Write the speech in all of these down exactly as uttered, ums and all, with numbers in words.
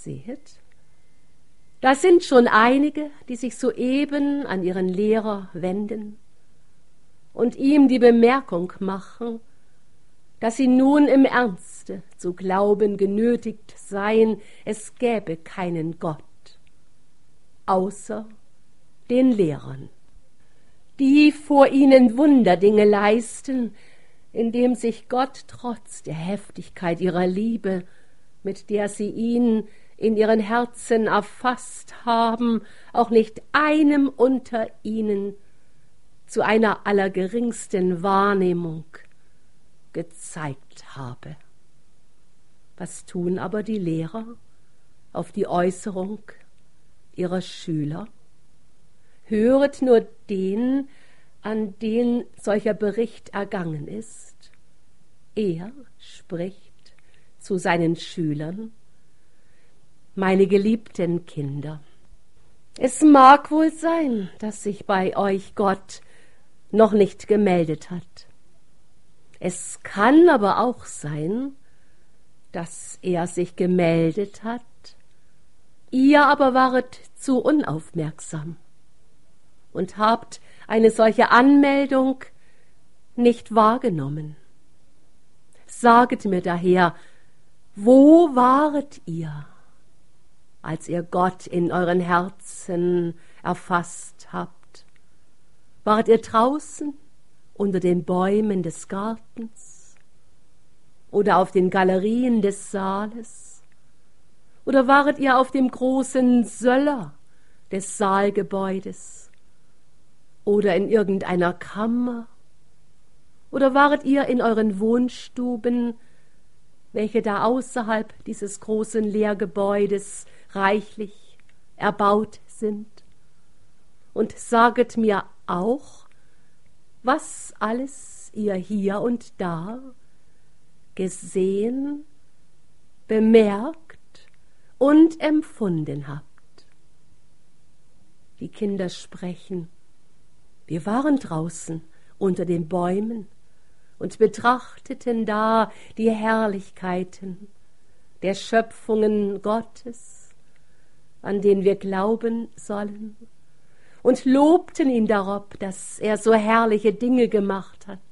Sehet, da sind schon einige, die sich soeben an ihren Lehrer wenden und ihm die Bemerkung machen, dass sie nun im Ernste zu glauben genötigt seien, es gäbe keinen Gott, außer den Lehrern, die vor ihnen Wunderdinge leisten, indem sich Gott trotz der Heftigkeit ihrer Liebe, mit der sie ihn in ihren Herzen erfasst haben, auch nicht einem unter ihnen zu einer allergeringsten Wahrnehmung gezeigt habe. Was tun aber die Lehrer auf die Äußerung ihrer Schüler? Höret nur den, an den solcher Bericht ergangen ist. Er spricht zu seinen Schülern: Meine geliebten Kinder, es mag wohl sein, dass sich bei euch Gott noch nicht gemeldet hat. Es kann aber auch sein, dass er sich gemeldet hat, ihr aber waret zu unaufmerksam und habt eine solche Anmeldung nicht wahrgenommen. Saget mir daher, wo waret ihr, als ihr Gott in euren Herzen erfasst habt? Wart ihr draußen unter den Bäumen des Gartens oder auf den Galerien des Saales? Oder waret ihr auf dem großen Söller des Saalgebäudes oder in irgendeiner Kammer? Oder waret ihr in euren Wohnstuben, welche da außerhalb dieses großen Lehrgebäudes reichlich erbaut sind? Und saget mir auch, was alles ihr hier und da gesehen, bemerkt und empfunden habt. Die Kinder sprechen: Wir waren draußen unter den Bäumen und betrachteten da die Herrlichkeiten der Schöpfungen Gottes, an den wir glauben sollen, und lobten ihn darob, dass er so herrliche Dinge gemacht hat.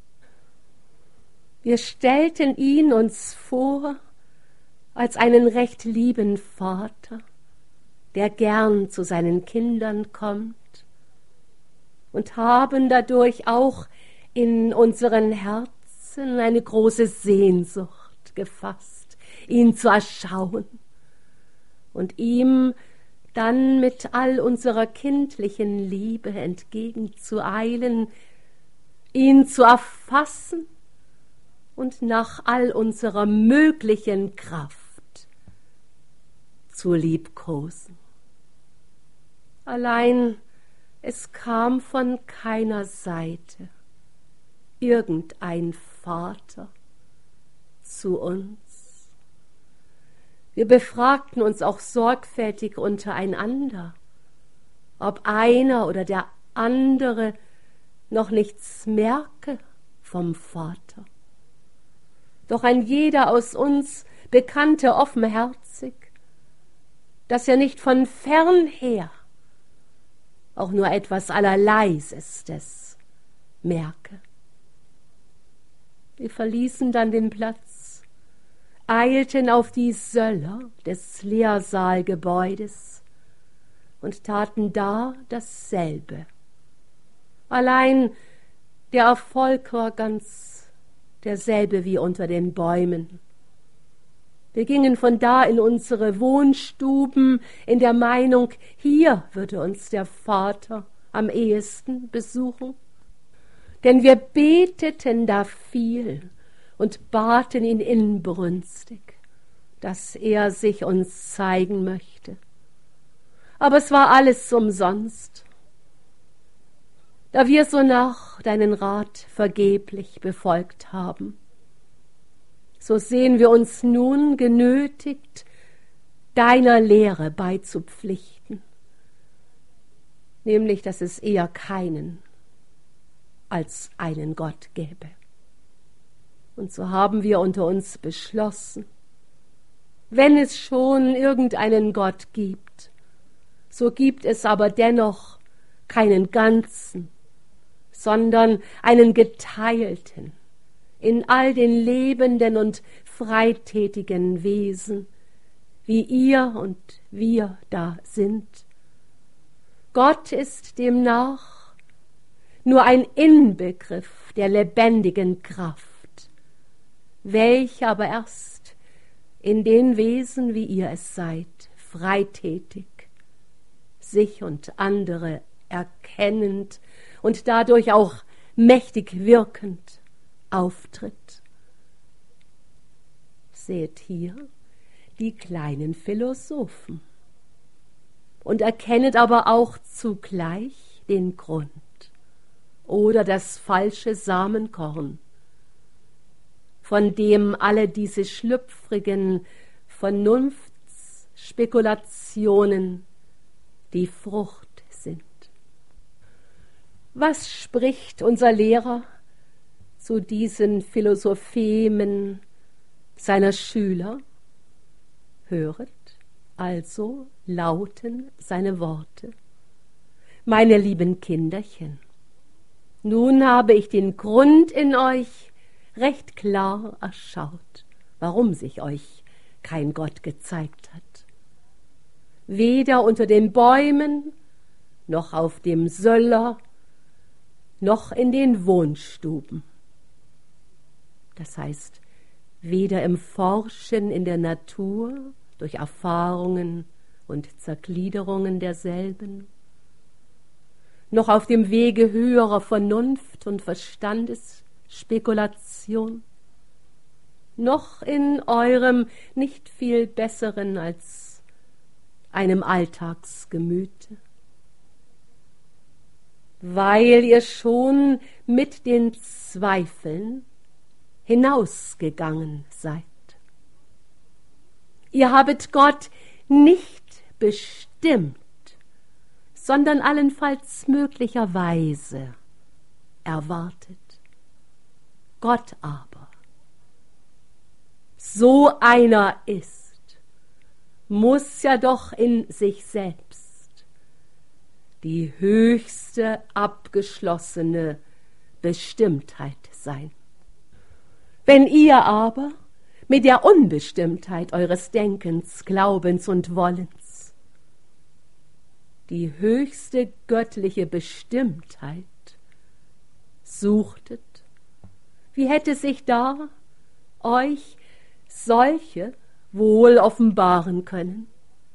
Wir stellten ihn uns vor als einen recht lieben Vater, der gern zu seinen Kindern kommt, und haben dadurch auch in unseren Herzen eine große Sehnsucht gefasst, ihn zu erschauen und ihm dann mit all unserer kindlichen Liebe entgegenzueilen, ihn zu erfassen und nach all unserer möglichen Kraft zu liebkosen. Allein es kam von keiner Seite irgendein Vater zu uns. Wir befragten uns auch sorgfältig untereinander, ob einer oder der andere noch nichts merke vom Vater. Doch ein jeder aus uns bekannte offenherzig, dass er nicht von fern her auch nur etwas Allerleisestes merke. Wir verließen dann den Platz, eilten auf die Söller des Lehrsaalgebäudes und taten da dasselbe. Allein der Erfolg war ganz derselbe wie unter den Bäumen. Wir gingen von da in unsere Wohnstuben in der Meinung, hier würde uns der Vater am ehesten besuchen. Denn wir beteten da viel und baten ihn inbrünstig, dass er sich uns zeigen möchte. Aber es war alles umsonst, da wir sonach deinen Rat vergeblich befolgt haben. So sehen wir uns nun genötigt, deiner Lehre beizupflichten, nämlich, dass es eher keinen als einen Gott gäbe. Und so haben wir unter uns beschlossen, Wenn es schon irgendeinen Gott gibt, so gibt es aber dennoch keinen ganzen, sondern einen geteilten in all den lebenden und freitätigen Wesen, wie ihr und wir da sind. Gott ist demnach nur ein Inbegriff der lebendigen Kraft, welche aber erst in den Wesen, wie ihr es seid, freitätig, sich und andere erkennend und dadurch auch mächtig wirkend auftritt. Seht hier die kleinen Philosophen und erkennet aber auch zugleich den Grund oder das falsche Samenkorn, von dem alle diese schlüpfrigen Vernunftsspekulationen die Frucht sind. Was spricht unser Lehrer zu diesen Philosophemen seiner Schüler? Höret, also lauten seine Worte: Meine lieben Kinderchen, nun habe ich den Grund in euch recht klar erschaut, warum sich euch kein Gott gezeigt hat. Weder unter den Bäumen, noch auf dem Söller, noch in den Wohnstuben. Das heißt, weder im Forschen in der Natur, durch Erfahrungen und Zergliederungen derselben, noch auf dem Wege höherer Vernunft und Verstandesspekulation, noch in eurem nicht viel besseren als einem Alltagsgemüte, weil ihr schon mit den Zweifeln hinausgegangen seid. Ihr habet Gott nicht bestimmt, sondern allenfalls möglicherweise erwartet. Gott aber, so einer ist, muss ja doch in sich selbst die höchste abgeschlossene Bestimmtheit sein. Wenn ihr aber mit der Unbestimmtheit eures Denkens, Glaubens und Wollens die höchste göttliche Bestimmtheit suchtet, wie hätte sich da euch solche wohl offenbaren können?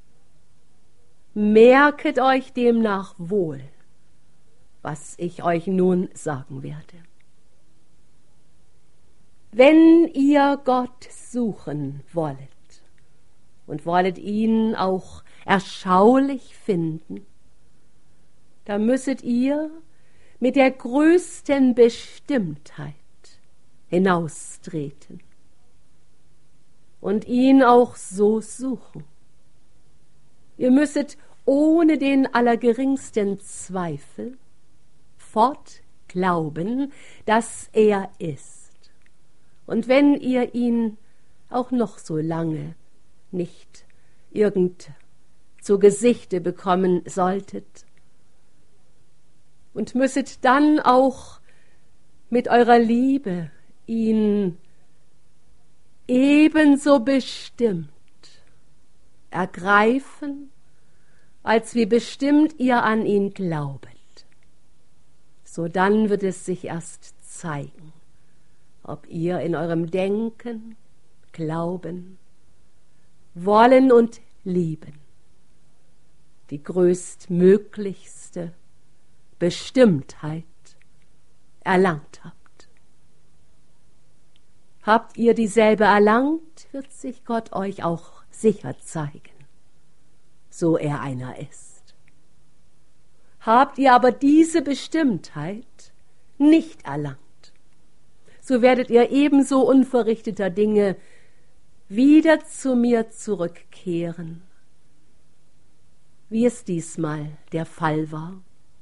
Merket euch demnach wohl, was ich euch nun sagen werde. Wenn ihr Gott suchen wollet und wollet ihn auch erschaulich finden, da müsset ihr mit der größten Bestimmtheit hinaustreten und ihn auch so suchen. Ihr müsset ohne den allergeringsten Zweifel fortglauben, dass er ist. Und wenn ihr ihn auch noch so lange nicht irgend zu Gesichte bekommen solltet, und müsset dann auch mit eurer Liebe ihn ebenso bestimmt ergreifen, als wie bestimmt ihr an ihn glaubet, so dann wird es sich erst zeigen, ob ihr in eurem Denken, Glauben, Wollen und Lieben die größtmöglichste Bestimmtheit erlangt habt. Habt ihr dieselbe erlangt, wird sich Gott euch auch sicher zeigen, so er einer ist. Habt ihr aber diese Bestimmtheit nicht erlangt, so werdet ihr ebenso unverrichteter Dinge wieder zu mir zurückkehren, wie es diesmal der Fall war.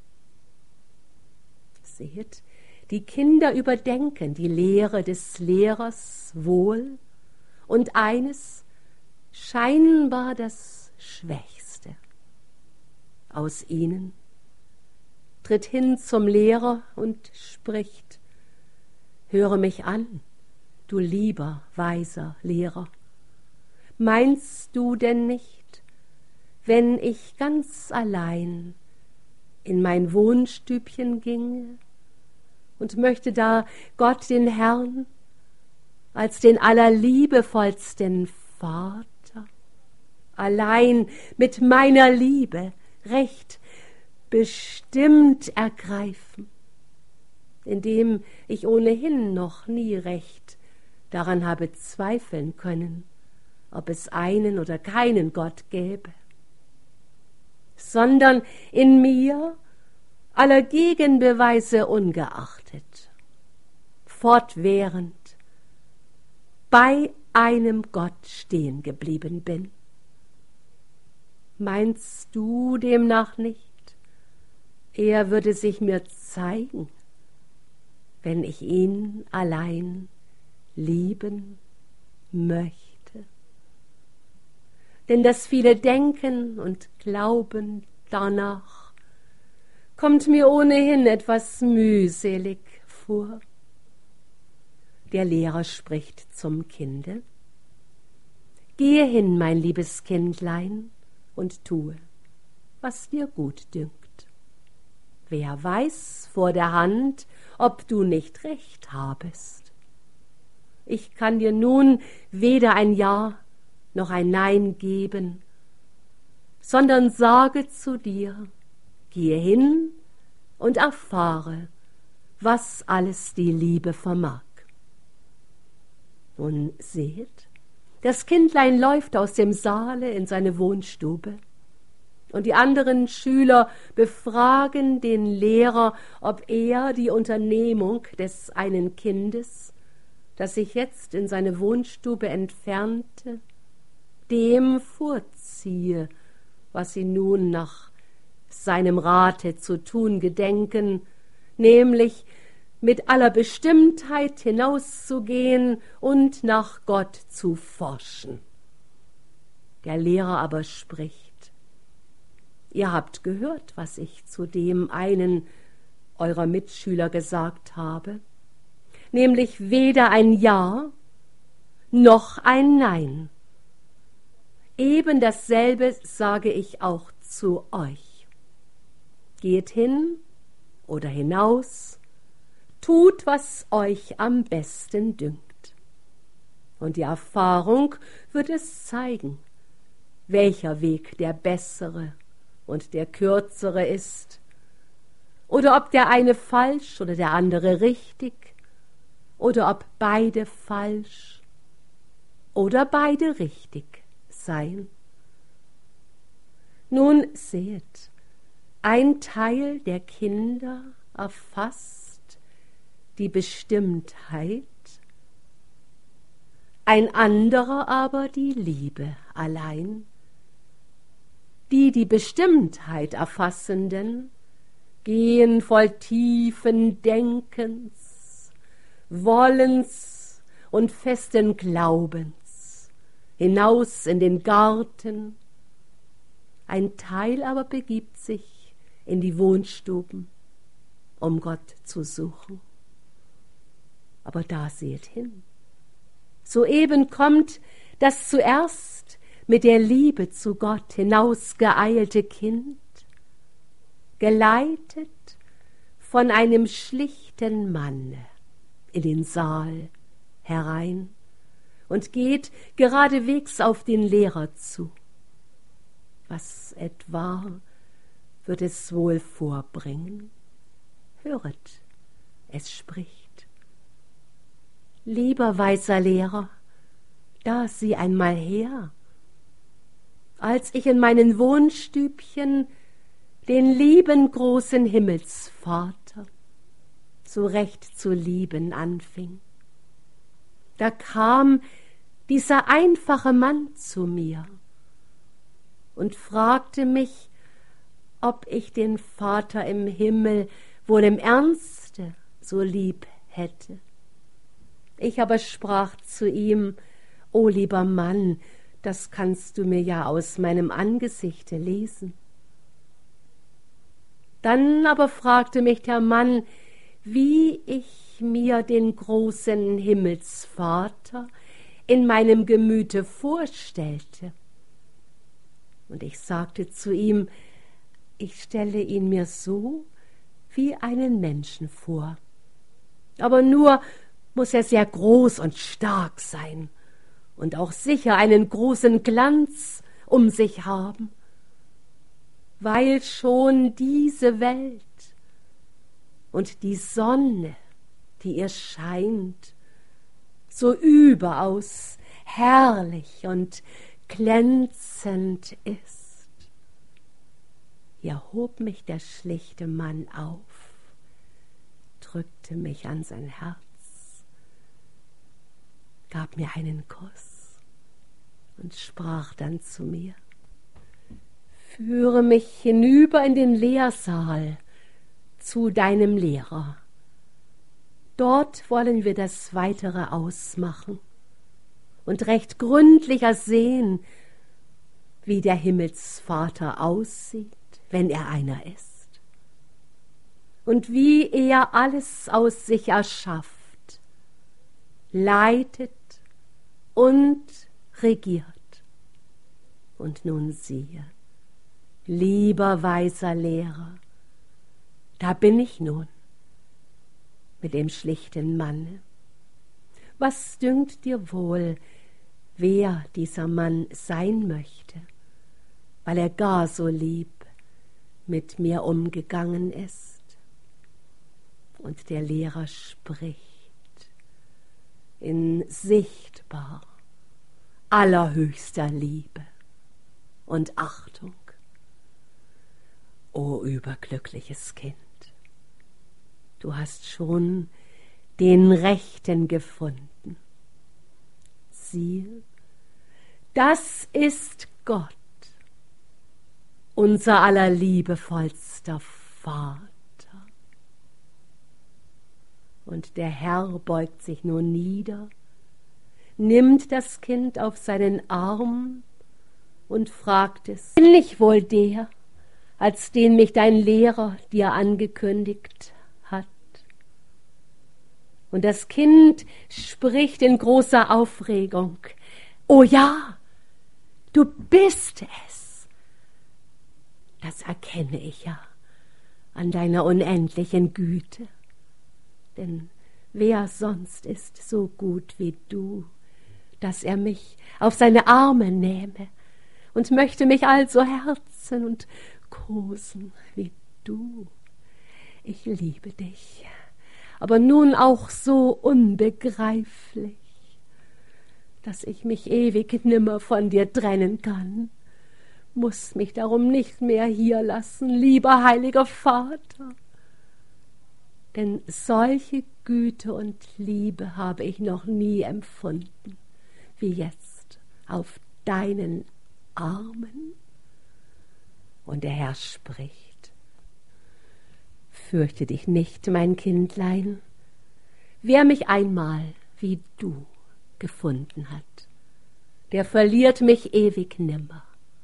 Seht, die Kinder überdenken die Lehre des Lehrers wohl, und eines scheinbar das Schwächste aus ihnen, tritt hin zum Lehrer und spricht: Höre mich an, du lieber, weiser Lehrer. Meinst du denn nicht, wenn ich ganz allein in mein Wohnstübchen ginge und möchte da Gott den Herrn als den allerliebevollsten Vater allein mit meiner Liebe recht bestimmt ergreifen, indem ich ohnehin noch nie recht daran habe zweifeln können, ob es einen oder keinen Gott gäbe, sondern in mir aller Gegenbeweise ungeachtet fortwährend bei einem Gott stehen geblieben bin. Meinst du demnach nicht, er würde sich mir zeigen, wenn ich ihn allein lieben möchte? Denn das viele Denken und Glauben danach kommt mir ohnehin etwas mühselig vor. Der Lehrer spricht zum Kinde: Gehe hin, mein liebes Kindlein, und tue, was dir gut dünkt. Wer weiß vor der Hand, ob du nicht recht habest. Ich kann dir nun weder ein Ja noch ein Nein geben, sondern sage zu dir: Gehe hin und erfahre, was alles die Liebe vermag. Nun seht, das Kindlein läuft aus dem Saale in seine Wohnstube, und die anderen Schüler befragen den Lehrer, ob er die Unternehmung des einen Kindes, das sich jetzt in seine Wohnstube entfernte, dem vorziehe, was sie nun nach seinem Rate zu tun gedenken, nämlich mit aller Bestimmtheit hinauszugehen und nach Gott zu forschen. Der Lehrer aber spricht: Ihr habt gehört, was ich zu dem einen eurer Mitschüler gesagt habe, nämlich weder ein Ja noch ein Nein. Eben dasselbe sage ich auch zu euch. Geht hin oder hinaus, tut, was euch am besten dünkt. Und die Erfahrung wird es zeigen, welcher Weg der bessere und der kürzere ist, oder ob der eine falsch oder der andere richtig, oder ob beide falsch oder beide richtig seien. Nun seht, ein Teil der Kinder erfasst die Bestimmtheit, ein anderer aber die Liebe allein. Die die Bestimmtheit erfassenden gehen voll tiefen Denkens, Wollens und festen Glaubens hinaus in den Garten. Ein Teil aber begibt sich in die Wohnstuben, um Gott zu suchen. Aber da seht hin, soeben kommt das zuerst mit der Liebe zu Gott hinausgeeilte Kind, geleitet von einem schlichten Manne in den Saal herein und geht geradewegs auf den Lehrer zu. Was etwa wird es wohl vorbringen? Höret, es spricht: Lieber weiser Lehrer, da sieh einmal her, als ich in meinen Wohnstübchen den lieben großen Himmelsvater so recht zu lieben anfing. Da kam dieser einfache Mann zu mir und fragte mich, ob ich den Vater im Himmel wohl im Ernste so lieb hätte. Ich aber sprach zu ihm: O lieber Mann, das kannst du mir ja aus meinem Angesichte lesen. Dann aber fragte mich der Mann, wie ich mir den großen Himmelsvater in meinem Gemüte vorstellte. Und ich sagte zu ihm, ich stelle ihn mir so wie einen Menschen vor. Aber nur muss er sehr groß und stark sein und auch sicher einen großen Glanz um sich haben, weil schon diese Welt und die Sonne, die ihr scheint, so überaus herrlich und glänzend ist. Hier hob mich der schlichte Mann auf, drückte mich an sein Herz, gab mir einen Kuss und sprach dann zu mir: Führe mich hinüber in den Lehrsaal zu deinem Lehrer. Dort wollen wir das Weitere ausmachen und recht gründlich ersehen, wie der Himmelsvater aussieht, wenn er einer ist, und wie er alles aus sich erschafft, leitet und regiert. Und nun siehe, lieber weiser Lehrer, da bin ich nun mit dem schlichten Manne. Was dünkt dir wohl, wer dieser Mann sein möchte, weil er gar so lieb mit mir umgegangen ist? Und der Lehrer spricht in sichtbar allerhöchster Liebe und Achtung. O überglückliches Kind, du hast schon den Rechten gefunden. Siehe, das ist Gott, unser aller liebevollster Vater. Und der Herr beugt sich nun nieder, nimmt das Kind auf seinen Arm und fragt es: Bin ich wohl der, als den mich dein Lehrer dir angekündigt hat? Und das Kind spricht in großer Aufregung: Oh ja, du bist es. Das erkenne ich ja an deiner unendlichen Güte. Denn wer sonst ist so gut wie du, dass er mich auf seine Arme nähme und möchte mich also herzen und kosen wie du. Ich liebe dich, aber nun auch so unbegreiflich, dass ich mich ewig nimmer von dir trennen kann. Muß mich darum nicht mehr hier lassen, lieber heiliger Vater. Denn solche Güte und Liebe habe ich noch nie empfunden, wie jetzt auf deinen Armen. Und der Herr spricht: Fürchte dich nicht, mein Kindlein. Wer mich einmal wie du gefunden hat, der verliert mich ewig nimmer.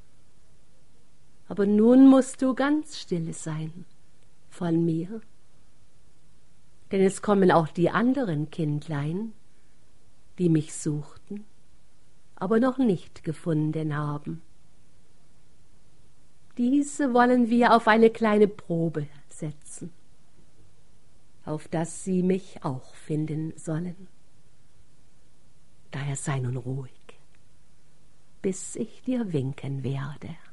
Aber nun musst du ganz stille sein von mir, denn es kommen auch die anderen Kindlein, die mich suchten, aber noch nicht gefunden haben. Diese wollen wir auf eine kleine Probe setzen, auf dass sie mich auch finden sollen. Daher sei nun ruhig, bis ich dir winken werde.